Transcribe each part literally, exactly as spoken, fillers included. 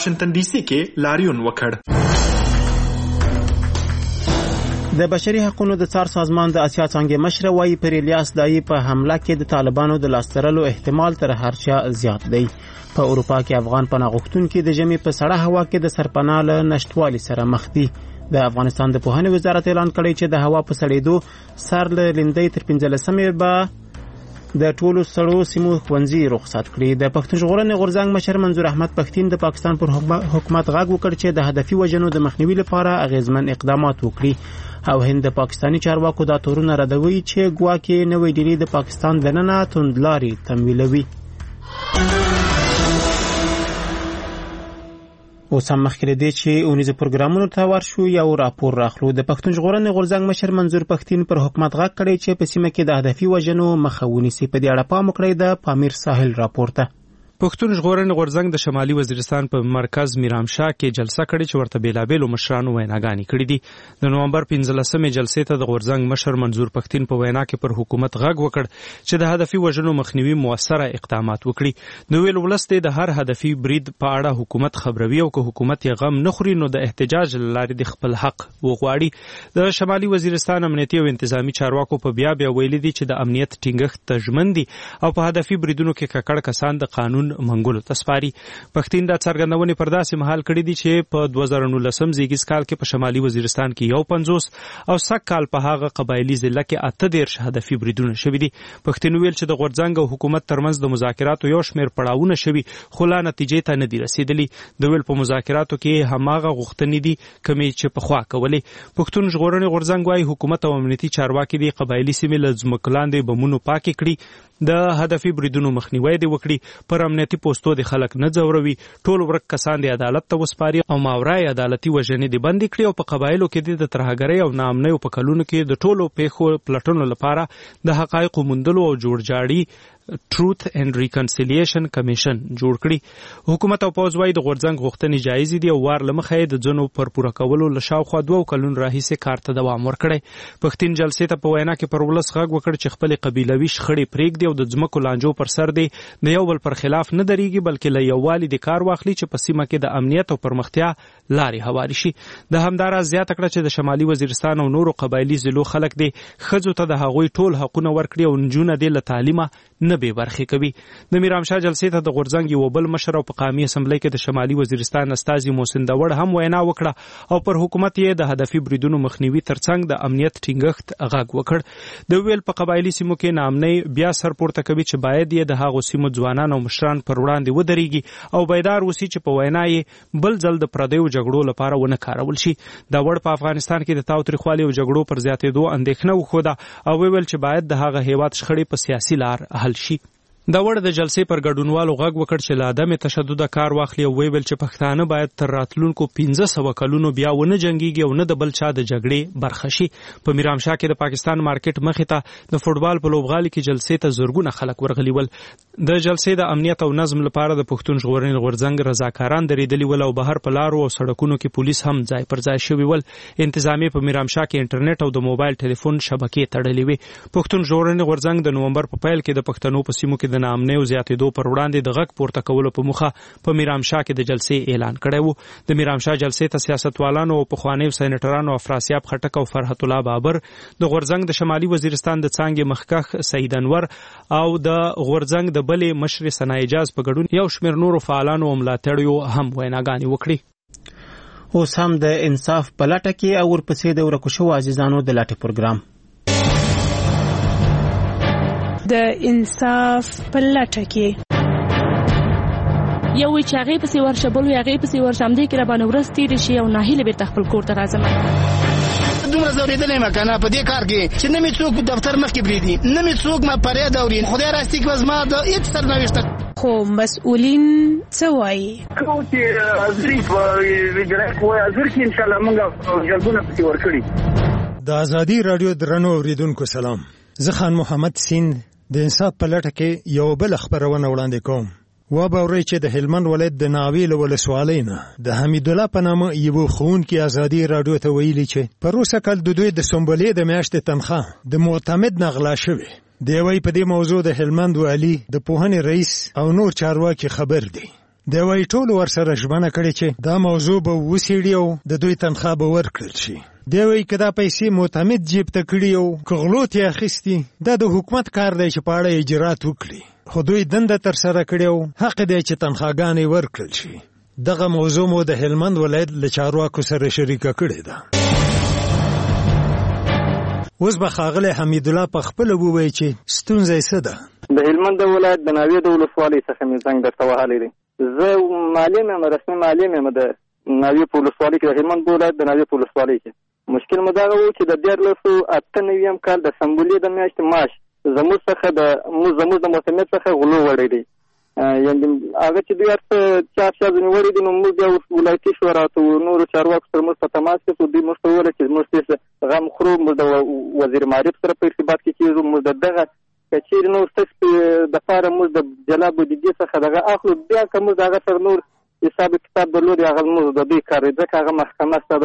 واشنگټن ډي سي کې لاریون وکړ. د بشري حقوقو د څار سازمان د اسیا څنګه مشر وایي پر الیاس دای په حمله کې د طالبانو د لاسترلو احتمال تر هر چا زیات دی. په اروپا کې افغان پناه غوښتونکي د ژمي په سړه هوا کې د سرپناه له نشټوالي سره مخ دي. د افغانستان د پوهنې وزارت اعلان کړی چې د هوا په سړېدو سر له لندۍ تر پنځلسمې به د ټولو سړو سیمو ښوونځي رخصت کړي. د پښتون ژغورنې غورځنګ مشر منظور احمد پښتين د پاکستان پر حکومت غږ وکړ چې د هدفي وژنو د مخنیوي لپاره اغیزمن اقدامات وکړي او هند د پاکستاني چارواکو دا تورونه ردوي چې ګواکې نوې ډیلي د پاکستان دننه توندلاري تمویلوي. اوس هم مخکې دې چې اونیز پروګرامونو ته ورشو یو راپور راخلو. د پښتون ژغورنې غورځنګ مشر منظور پښتين پر حکومت غږ کړی چې په سیمه کې د هدفي وژنو مخه ونیسي. په دې اړه پام وکړئ د پامیر ساحل راپور ته. پښتون ژغورنې غورځنګ د شمالي وزیرستان په مرکز میرامشاه کې جلسه کړې چې ورته بیلابېلو مشرانو ویناګانې کړې دي. د نومبر پنځلسمې جلسې ته د غورځنګ مشر منظور پښتين په وینا کې پر حکومت غږ وکړ چې د هدفي وژنو مخنیوي موثره اقدامات وکړي. نو ویل ولست د هر هدفي برید په اړه حکومت خبروي او که حکومت یې غم نه خوري نو د احتجاج لارې د خپل حق وغواړي. د شمالي وزیرستان امنیتي او انتظامی چارواکو په بیا بیا ویلي دي چې د امنیت ټینګښت ته ژمن دي او په هدفي بریدونو کې ککړ کسان د قانون منګولو تسپاري. پښتين د څرګندونې پر داسې مهال کړی دي چې په دوه زره نولسم زیږیز کال کې په شمالي وزیرستان کې یو پنځوس او سږ کال په هغه قبایلی ضلع کې اته دېرش هدفي بریدونه شوي دي. پښتين ویل چې د غورځنګ او حکومت ترمنځ د مذاکراتو یو شمېر پړاوونه شوي خو لا نتیجې ته نه دي رسېدلي. د ویل په مذاکراتو کې هماغه غوښتنې دي کمې چې پخوا کولې. پښتون ژغورنې غورځنګ وايي حکومت او امنیتي چارواکي د قبایلی سیمې له ځمکو لاندې بمونو پاکې کړي، د هدفي بریدونو مخنیوی دی وکړي، پر امنیتي پوسټو د خلک نه ځوروي، ټول ورک کسان د عدالت ته وسپاري او ماورای عدالتي وژنې دی بندي کړي او په قبایلو کې د ترهګرۍ او ناامنۍ په کلونو کې د ټولو پیښو پلټنو لپاره د حقایقو موندلو او جوړجاړي ټروث اینڈ ریکنسیلیشن کمیشن جوړ کړي. حکومت او پوز وايي د غورځنګ غوښتنې جایز دي او وار لمخه د ځنو پر پوره کولو لشاوخوا دوه کلون راهیسې کار ته دوام ورکړي. پښتين جلسې ته په وینا کې پر ولس غږ وکړ چې خپل قبیلوي شخړې پرېږدي او د ځمکو لانجو پر سر دی د یو بل پر خلاف نه درېږي بلکې له یووالي د کار واخلي چې په سیمه کې د امنیت او پرمختیا لارې هواري شي. د همداراز زیاته کړه چې د شمالي وزیرستان او نورو قبایلی ضلعو خلک دی ښځو ته د هغوی ټول حقونه ورکړي او نجونه دی له تعلیمه نه بې برخې کوي. د میرامشاه جلسې ته د غورځنګ یو بل مشر او په قومي اسمبلی کې د شمالي وزیرستان استازي محسن داوړ هم وینا وکړه او پر حکومت یې د هدفي بریدونو مخنیوي ترڅنګ د امنیت ټینګښت غږ وکړ. د ویل په قبایلی سیمو کې ناامنۍ بیا سر پورته کوي چې باید یې د هغو سیمو ځوانان او مشران پر وړاندې ودرېږي او بیدار وسی چې په وینا یې بل ځل د پردیو جګړو لپاره ونه کارول شي. داوړ په افغانستان کې د تاوتریخوالي او جګړو پر زیاتېدو اندېښنه وښوده او ویل چې باید د هغه هیواد شخړې په سیاسي لار حل شي. دا وړ د جلسې پر ګډونوالو غږ وکړ چې له عدم تشدد کار واخلي او ویل چې پښتانه باید تر راتلونکو پنځه سوه کلونو بیا ونه جنګيږي او نه د بل چا د جګړې برخه شي. په میرامشاه کې د پاکستان مارکیټ مخې ته د فوټبال په لوبغالي کې جلسې ته زرګونه خلک ورغلي ول. د جلسې د امنیت او نظم لپاره د پښتون ژغورنې غورځنګ رضاکاران درېدلي ول او بهر په لارو او سړکونو کې پولیس هم ځای پر ځای شوي ول. انتظامیه په میرامشاه کې انټرنیټ او د موبایل ټلیفون شبکې تړلې وې. پښتون ژغورنې غورځنګ د نومبر په پیل کې د پښتنو په سیمو کې د ناامنۍ او زیاتې دو پر وړاندې د غږ پورته کولو په مخه په میرامشاه کې د جلسې اعلان کړی وو. د میرامشاه جلسې ته سیاستوالانو او پخوانیو سینیټرانو افراسیاب خټک او فرحت الله بابر، د غورځنګ د شمالي وزیرستان د څانګې مخکښ سعید انور او د غورځنګ د بلې مشر ثنا اجاز په ګډون یو شمېر نورو فعالانو او ملاتړیو هم ویناګانې وکړي. اوس هم د انصاف په لټه کې او ورپسې د ورکو شوو عزیزانو د لټې پروګرام د انصاف په لټه کې یو وی چې هغې پسې ورشه بل وی هغې پسې ورشه همدې کې راباندې ورځ تېرې شي او ناهیله بېرته خپل کور ته راځم. دومره ځورېدلی یم که نه په دې کار کې چې نه مې څوک دفتر مخکې پرېږدي، نه مې څوک ما فریاد اوري. خدای راستي کړه زما د هېڅ سرنوشته خو مسؤلین څه وایي؟ کوم چې حاضري په وجرایت وایي حاضر کې انشاءالله موږ جلبونه پسې ورکړي. د ازادي راډیو درنو اورېدونکو سلام، زه خان محمد سیند د انصاف په لټه کې یو بل خبرونه وړاندې کوم. وباورئ چې د هلمند ولایت د ناویل ولسوالۍ نه د حمید الله په نامه یو ښوونکي ازادي راډیو ته ویلي چې پروسه کال د دوی د سنبلې د میاشتې تنخواه د معتمد نه غلا شوې. دی وایي په دې موضوع د هلمند والي، د پوهنې رئیس او نور چارواکي خبر دي. د وای ټول ورسره ژمنه کړې چې دا موضوع به وسیړي او د دوی تنخواه به ورکړل شي. دی وایي که دا پیسې معتمد جیب ته کړي او که غلو ترې اخیستي دا د حکومت کار دی چې په اړه اجرات وکړي، خو دوی دنده ترسره کړې او حق دی چې تنخواګانې ورکړل شي. دغه موضوع مو د هلمند ولایت له چارواکو سره شریکه کړې ده. اوس به ښاغلی حمیدالله په خپله ووایي چې ستونزه یې څه ده. د هلمند ولایت د ناوې د ولسوالۍ څخه مې زنګ درته وهلی دی. زه معلم یم، رسمي معلم یم د ناوې په ولسوالۍ کې، د هلمند ولایت د ناوې په ولسوالۍ کې. مشکل مو دغه و چې د دیارلس سوه اته نویم کال د سنبلې د میاشتې معاش زموږ څخه د زموږ د معتمد څخه غلو وړی دی. یعنې هغه چې دوی هر څه چاپ چاپ ځینې وړی دي، نو موږ بیا ولایتي شورا ته نورو چارواکو سره موږ په تماس کې شو. دوی موږ ته وویل چې موږ څه غم خورو، موږ د وزیر معارف سره په ارتباط کې کېږو، موږ د دغه که چېرې نور څه دپاره موږ د جلا بودیجې څخه دغه اخلو، بیا که موږ د هغه سره نور حساب کتاب درلود هغه موږ د دوی کار دی، ځکه هغه محکمه شته، د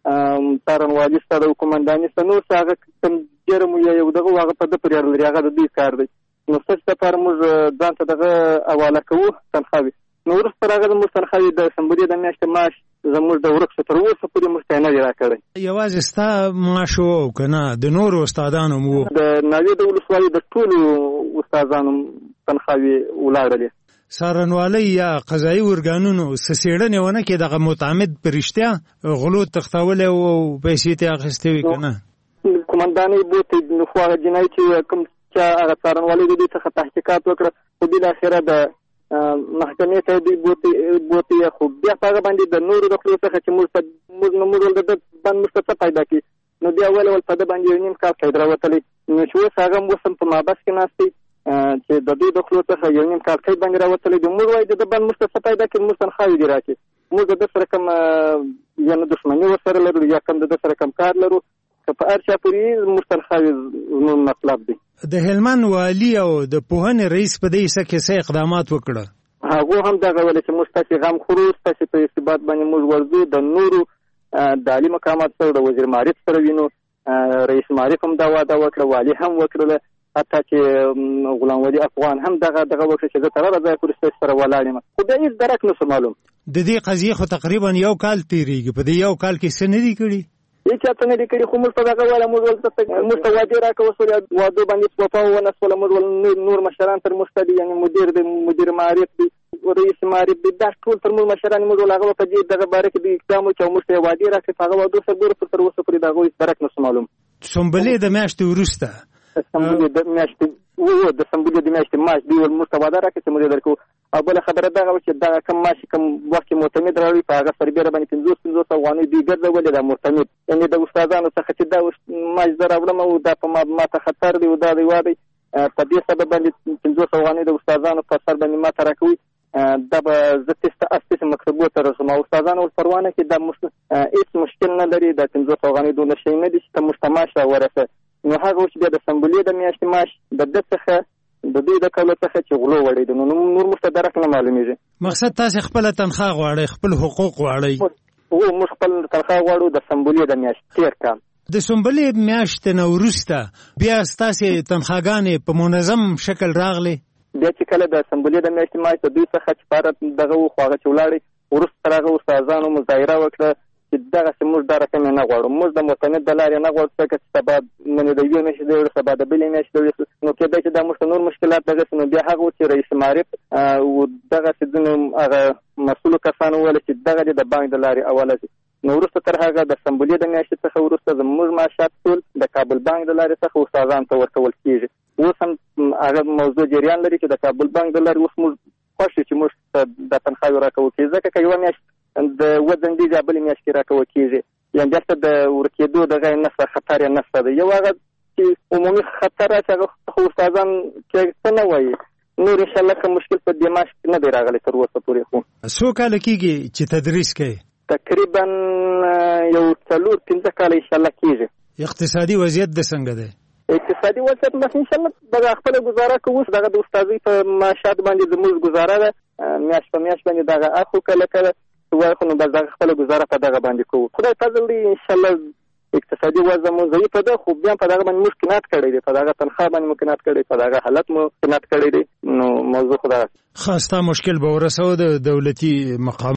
څارنوالي شته، د قومنداني شته، نور څه هغه کوم جرم یا یو دغه هغه په ده پورې اړه لري، هغه د دوی کار دی. نو ستاسو دپاره موږ ځان ته دغه حواله کوو تنخواوې. نو وروسته هغه زموږ تنخواوې د سنبلې د میاشتې معاش زموږ د ورک شو، تر اوسه پورې موږ ته یې نه دی راکړی. یوازې ستا معاش و او که نه د نورو استادانو م و؟ د ناوې د ولسوالۍ د ټولو استادانو تنخواوې ولاړلې. څارنوالۍ یا قضایي ارګانونو څه څېړنې ونه کړې دغه متعمد په رښتیا غلو تښتولی او پیسې ترې اخیستې وي که نه؟ قومندانۍ بوتې خو هغه جنایي چې کوم چا هغه څارنوالۍ د دوی څخه تحقیقات وکړه، خو بالاخره د محکمې ته دوی بوتې، خو بیا په هغه باندې د نورو د خلکو څخه چې موږ ته موږ نو موږ د ده باندې موږ ته څه پیدا کړي، نو بیا ول ول په ده باندې یو نیم کال قید راوتلی. نو چې اوس هغه اوس هم په محبس کې ناست دی چې د دوی د خلکو څخه یو نیم کال قید باندې راوتلی دی. موږ وایو د ده باندې موږ ته څه پیدا کړي، موږ تنخواوې دې راکړي. موږ د ده سره کوم یا نه دښمني ورسره لرو یا کوم د ده سره کوم کار لرو، که په هر چا پورې موږ تنخواوې زموږ مطلب دی. د هلمند والي او د پوهنې رئیس په دې کیسه کې څه اقدامات وکړه؟ هغو هم دغه ویل چې موږ ستاسې غم خورو، ستاسې په ارتباط باندې موږ ورځو، د نورو د عالي مقامات سره د وزیر معارف سره وینو، رئیس معارف هم دا وعده وکړه، والي هم وکړله، حتی چې غلام ولی افغان هم دغه دغه وکړه چې زه تر هغه ځایه پورې ستاسې سره ولاړ یم. خو بیا هېڅ درک نه شو معلوم. د دې قضیې خو تقریبا یو کال تېرېږي، په دې یو کال کې څه نه دي کړي؟ هېڅ چاته نه دي کړي، خو موږ ته دغه ویله موږ ولته موږ ته وعدې راکړه شولې، وعدو باندې وفا ونه شوله. موږ ول نور مشران تر موږ ته دي، یعنې مدیر دی، مدیر معارف دی، رئیس معارف دی، دا ټول تر موږ مشران موږ ول هغه په دې دغه باره کې دوی اقدام وکړي او موږ ته یې وعدې راکړې، په هغه وعدو سره ګوره تر اوسه پورې د هغوی درک نه شو معلوم. سنبلې د میاشتې وروسته سنبلې د میاشتې و د سنبلې د میاشتې معاش دوی ول موږ ته وعده راکړې چې موږ یې درکوو. او بله خبره دغه وه چې دغه کم معاش کوم وخت کې معتمد راوړي په هغه سربیره باندې پنځوس پنځوس افغانۍ دوی ګرځولې دا معتمد، یعنې د استادانو څخه چې دا معاش زه راوړم او دا په ما ته خطر دی او دا دی وا دی، په دې سبب باندې پنځوس افغانۍ د استادانو په سر باندې ما ته راکوي. دا به زه تېسته استې مکتبو ته رسم او استادانو ول پروانه کې دا هېڅ مشکل نه لري، دا پنځوس افغانۍ دونه شی نه دي چې ته موږ ته معاش راورسه. نو هغه اوس بیا د سنبلې د میاشتې معاش د ده څخه د دوی د قوله څخه چې غلو وړی دی، نو نور موږ ته درک نه معلومېږي. مقصد تاسې خپله تنخواه غواړئ، خپل حقوق غواړئ؟ هو موږ خپل تنخواه غواړو د سنبلې د میاشتې تېر کال. د سنبلې میاشتې نه وروسته بیا ستاسې تنخواګانې په منظم شکل راغلې؟ بیا چې کله د سنبلې د میاشتې معاش د دوی څخه چې پاره دغه و خو هغه چې ولاړې، وروسته تر هغه استادانو مظاهره وکړه چې دغسې موږ دا رقم یې نه غواړو، موږ د معتمد د لارې نه غواړو، ځکه چې سبا نن د یوې میاشتې د وړو سبا د بلې میاشتې د وړو، نو کېدای چې دا موږ ته نور مشکلات دغسې. نو بیا هغه و چې رئیس معارف دغسې ځینو هغه مسؤلو کسانو وویل چې دغه دې د بانک د لارې اوله شي. نو وروسته تر هغه د سنبلې د میاشتې څخه وروسته زموږ معاشات ټول د کابل بانک د لارې څخه استادانو ته ورکول کېږي. اوس هم هغه موضوع جریان لري چې د کابل بانک د لارې اوس موږ خوښ یو چې موږ ته د تنخواوې راکول کېږي، ځکه که یوه میاشت د وزندې یا بلې میاشت کې راکول کېږي، یعنې دلته د ورکېدو دغه یې نشته، خطر یې نشته دی. یو هغه چې عمومي خطر چې هغه خو استادان کې څه نه وایي، نور انشاءالله که مشکل په دې معاش کې نه دی راغلی تر اوسه پورې. خو څو کاله کېږي چې تدریس کوي؟ تقریبا یو څلور پنځه کاله انشاءالله کېږي. اقتصادي وضعیت د څنګه دی؟ اقتصادي وضعیت بس انشاءالله دغه خپله ګزاره کوو، دغه د استادۍ په معاشات باندې زموږ ګزاره ده، میاشت په میاشت باندې دغه اخو کله کله وایي، خو نو بس دغه خپله ګزاره په دغه باندې کوو. خدای فضل دی انشاءالله اقتصادي وضع مو ضعیفه ده، خو بیا په دغه باندې موږ قناعت کړی دی، په دغه تنخواه باندې مو قناعت کړی، په دغه حالت مو قناعت کړی دی. نو موضوع خدا خاصه مشکل به ورسو د دولتي مقام